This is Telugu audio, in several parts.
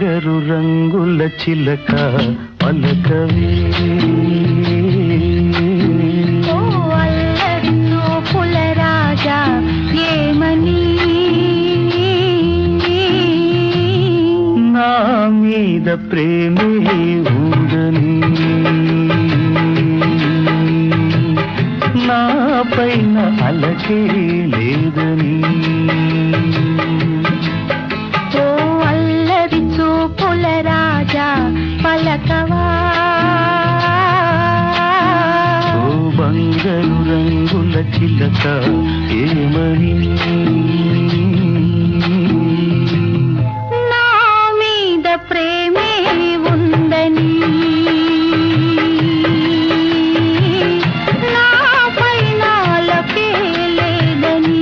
బంగారు రంగుల చిలక పలకవే ఓ అల్లరి చూపుల రాజా ఏమని నా మీద ప్రేమే ఉందని నా పైన అలకే లేదని ఓ అల్లరి చూపుల రాజా పలకవా ఓ బంగారు రంగుల చిలక ఏమని నా మీద ప్రేమే ఉందని నా పైన అలకే లేదని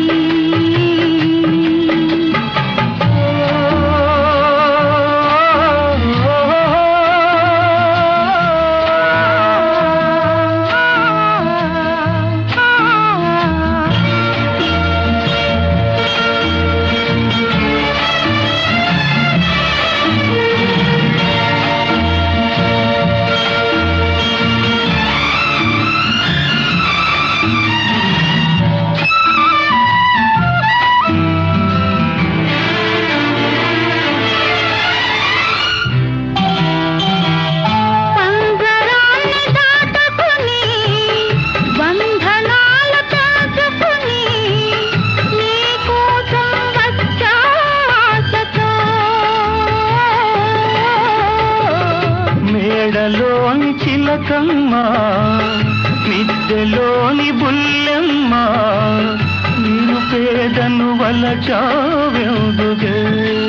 మేడలోని చిలకమ్మ మిద్దెలోని బుల్లెమ్మ నీరు పేదను వలచావెందుగే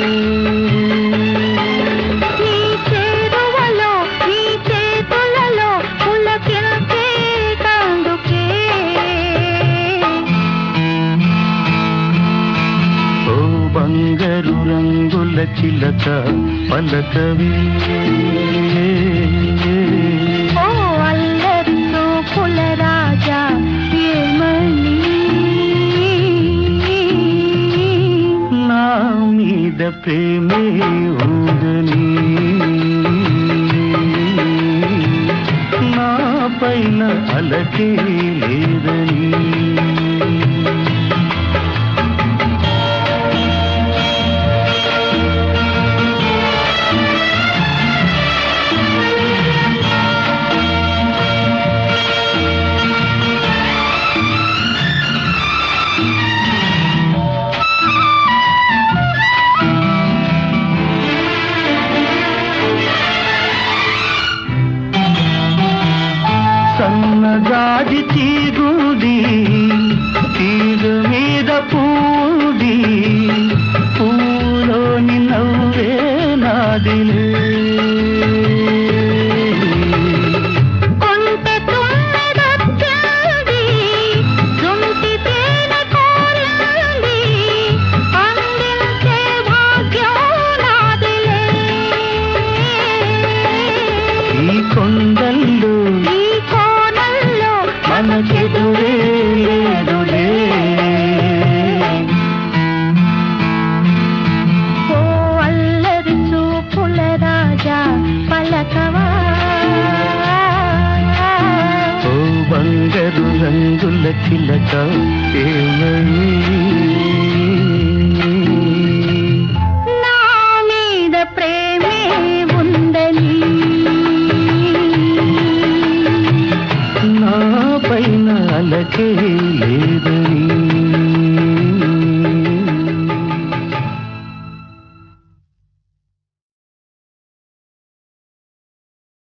నీ చేరువలో నీ చేతులలో పులకించే కందుకే ఓ బంగారు రంగుల చిలక పలకవే ఓ అల్లరి చూపుల రాజా ఏమని నా మీద ప్రేమే ఉందని నా పైన అలకే లేదని సన్నగాది తీగుది తీరు మీద పూది పూలోని నవ్వే నాదిలే కొంటె తుమ్మెదొచ్చింది జుంటి తేనె కోరింది అందించే భాగ్యం నాదిలే ఈ కొండల్లో ఈ కోణంలో మనకెదురే లేదులే ఓ అల్లరి చూపుల రాజా పలకవా ఓ బంగారు రంగుల చిలక ఏమని